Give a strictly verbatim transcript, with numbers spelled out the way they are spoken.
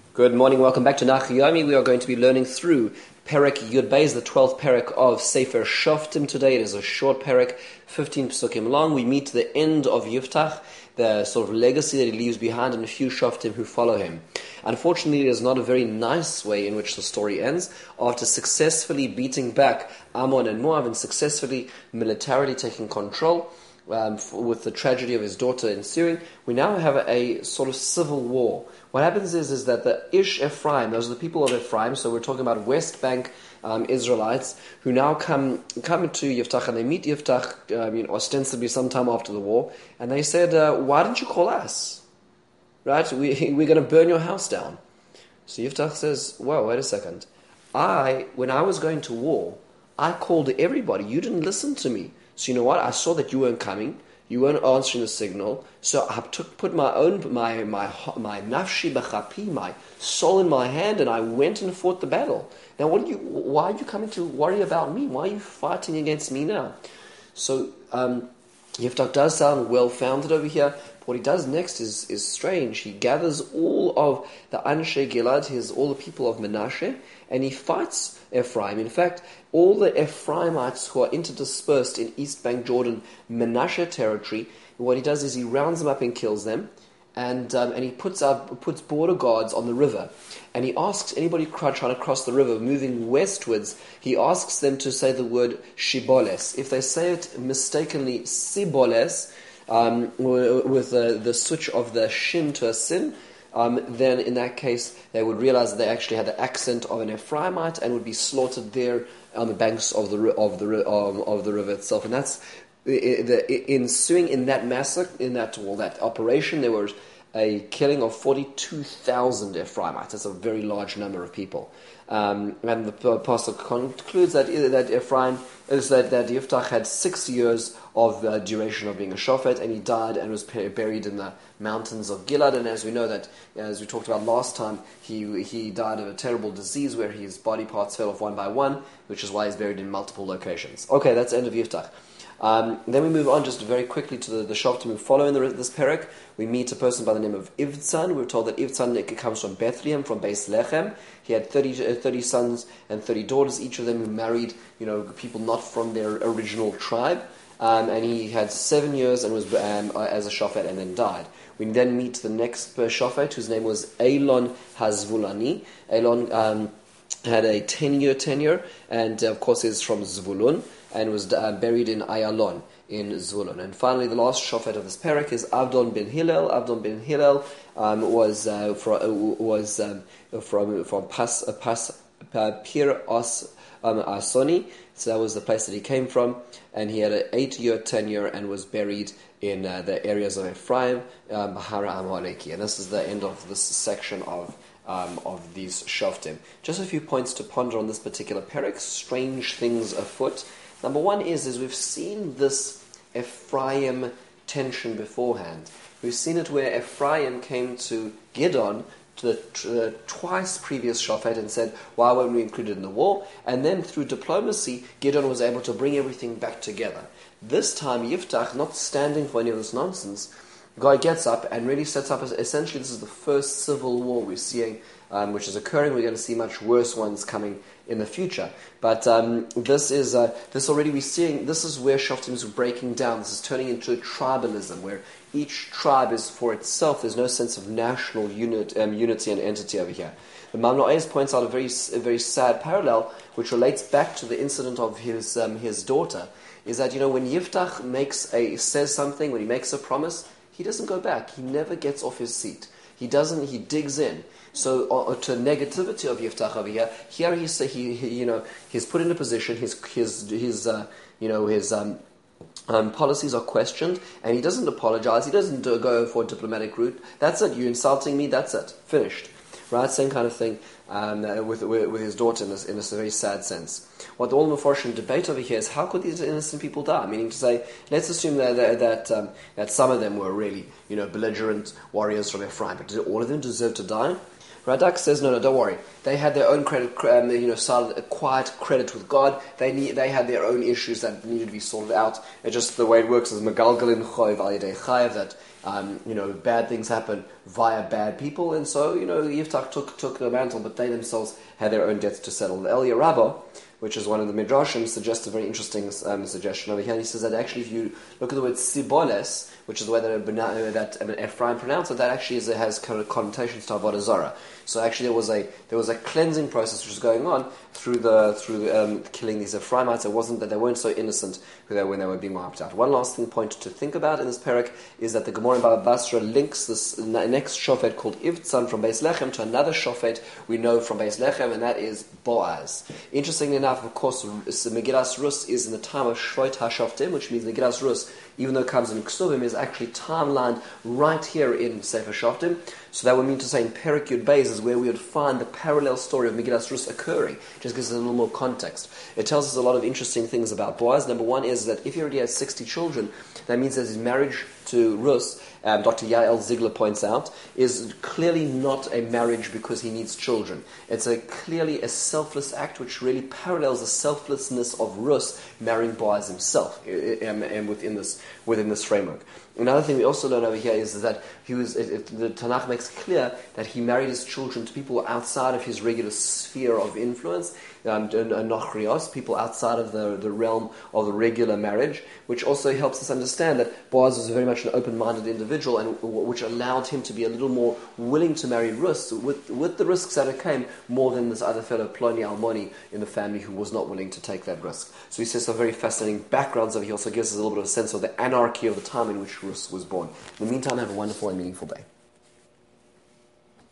Good morning, welcome back to Nach Yomi. We are going to be learning through Perek Yud Beis, the twelfth Perek of Sefer Shoftim today. It is a short Perek, fifteen Pesukim long. We meet the end of Yiftach, the sort of legacy that he leaves behind, and a few Shoftim who follow him. Unfortunately, it is not a very nice way in which the story ends. After successfully beating back Ammon and Moab and successfully militarily taking control, Um, for, with the tragedy of his daughter ensuing, we now have a, a sort of civil war. What happens is, is that the Ish Ephraim, those are the people of Ephraim, so we're talking about West Bank um, Israelites, who now come come to Yiftach, and they meet Yiftach, uh, I mean, ostensibly sometime after the war, and they said, uh, why didn't you call us? Right? We, we're going to burn your house down. So Yiftach says, well, wait a second. I, when I was going to war, I called everybody. You didn't listen to me. So you know what? I saw that you weren't coming. You weren't answering the signal. So I took, put my own, my my my nafshi b'chapi, my soul in my hand, and I went and fought the battle. Now, what do you? Why are you coming to worry about me? Why are you fighting against me now? So um, Yiftach does sound well-founded over here. What he does next is is strange. He gathers all of the Anshe Gilad, his all the people of Menashe, and he fights Ephraim. In fact, all the Ephraimites who are interdispersed in East Bank Jordan, Menashe territory, what he does is he rounds them up and kills them, and um, and he puts up puts border guards on the river, and he asks anybody trying to cross the river, moving westwards, he asks them to say the word Shiboles. If they say it mistakenly, Siboles, um, with the, the switch of the shin to a sin, Um, then in that case they would realize that they actually had the accent of an Ephraimite and would be slaughtered there on the banks of the of the um, of the river itself. And that's the ensuing in that massacre, in that well, that operation. There was a killing of forty-two thousand Ephraimites. That's a very large number of people. Um, and the apostle concludes that that Ephraim is that that Yiftach had six years of uh, duration of being a shofet, and he died and was buried in the mountains of Gilad. And as we know that, as we talked about last time, he he died of a terrible disease where his body parts fell off one by one, which is why he's buried in multiple locations. Okay, that's the end of Yiftach. Um, then we move on just very quickly to the, the Shoftim who follow in the, this Perek. We meet a person by the name of Ivtzan. We're told that Ivtzan comes from Bethlehem, from Beis Lechem. He had thirty, uh, thirty sons and thirty daughters, each of them who married, you know, people not from their original tribe. Um, and he had seven years and was um, as a shofet and then died. We then meet the next shofet, whose name was Elon Hazvulani. Elon um, had a ten-year tenure, and uh, of course is from Zvulun, and was uh, buried in Ayalon in Zvulun. And finally, the last shofet of this parak is Avdon ben Hillel. Avdon ben Hillel um, was uh, from uh, was um, from from Pas uh, Pas uh, Pir Os um, Asoni. So that was the place that he came from, and he had an eight-year tenure and was buried in uh, the areas of Ephraim, um, Bahara Amaleki. And this is the end of this section of um, of these shoftim. Just a few points to ponder on this particular parak. Strange things afoot. Number one is, is we've seen this Ephraim tension beforehand. We've seen it where Ephraim came to Gidon, to the uh, twice previous shofet, and said, why weren't we included in the war? And then through diplomacy, Gidon was able to bring everything back together. This time, Yiftach, not standing for any of this nonsense, guy gets up and really sets up, essentially this is the first civil war we're seeing, um, which is occurring. We're going to see much worse ones coming in the future. But um, this is uh, this already we're seeing, this is where Shoftim is breaking down. This is turning into a tribalism, where each tribe is for itself. There's no sense of national unit, um, unity and entity over here. The Mamno Oz points out a very a very sad parallel, which relates back to the incident of his um, his daughter, is that, you know, when Yiftach makes a says something, when he makes a promise, he doesn't go back. He never gets off his seat. He doesn't. He digs in. So uh, to negativity of Yiftach over here, here he's he, he you know he's put in a position. His his his uh, you know his um, um, policies are questioned, and he doesn't apologize. He doesn't uh, go for a diplomatic route. That's it. You're insulting me. That's it. Finished. Right? Same kind of thing um, uh, with, with with his daughter in this in this very sad sense. What the all Mefarshim debate over here is, how could these innocent people die? Meaning to say, let's assume that that that, um, that some of them were really, you know, belligerent warriors from Ephraim, but did all of them deserve to die? Radak says, no, no, don't worry. They had their own credit, um, you know, solid, a quiet credit with God. They need, they had their own issues that needed to be sorted out. It's just the way it works is Megalgalin Choiv Al Yedei Chayev, that Um, you know, bad things happen via bad people, and so, you know, Yiftach took, took the mantle, but they themselves had their own debts to settle. The Elia Rabbah, which is one of the Midrashim, suggests a very interesting um, suggestion over here. And he says that actually, if you look at the word Siboles, which is the way that, uh, that Ephraim pronounced it, that actually is, has kind of connotations to Avodah Zarah. So actually, there was a there was a cleansing process which was going on through the through um, killing these Ephraimites. It wasn't that they weren't so innocent when they were being wiped out. One last thing point to think about in this parak is that the Gemara in Baba Basra links this next shofet called Ivtzan from Beis Lechem to another shofet we know from Beis Lechem, and that is Boaz. Interestingly enough, of course, Megillas Rus is in the time of Shvot HaShoftim, which means Megillas Rus, even though it comes in Ksuvim, is actually timelined right here in Sefer Shoftim. So that would mean to say in Perek Yud Beis is where we would find the parallel story of Megillas Rus occurring. Just gives us a little more context. It tells us a lot of interesting things about Boaz. Number one is that if he already has sixty children, that means that his marriage to Rus, um, Doctor Yael Ziegler points out, is clearly not a marriage because he needs children. It's a clearly a selfless act which really parallels the selflessness of Rus marrying Boaz himself, and, and within this within this framework. Another thing we also learn over here is that he was. It, it, the Tanakh makes clear that he married his children to people outside of his regular sphere of influence, um, nochrios, people outside of the, the realm of the regular marriage, which also helps us understand that Boaz was very much an open-minded individual, and which allowed him to be a little more willing to marry Rus, with with the risks that it came, more than this other fellow Ploni Almoni in the family who was not willing to take that risk. So he says some very fascinating backgrounds of. He also gives us a little bit of a sense of the anarchy of the time in which Rus was born. In the meantime, have a wonderful and meaningful day.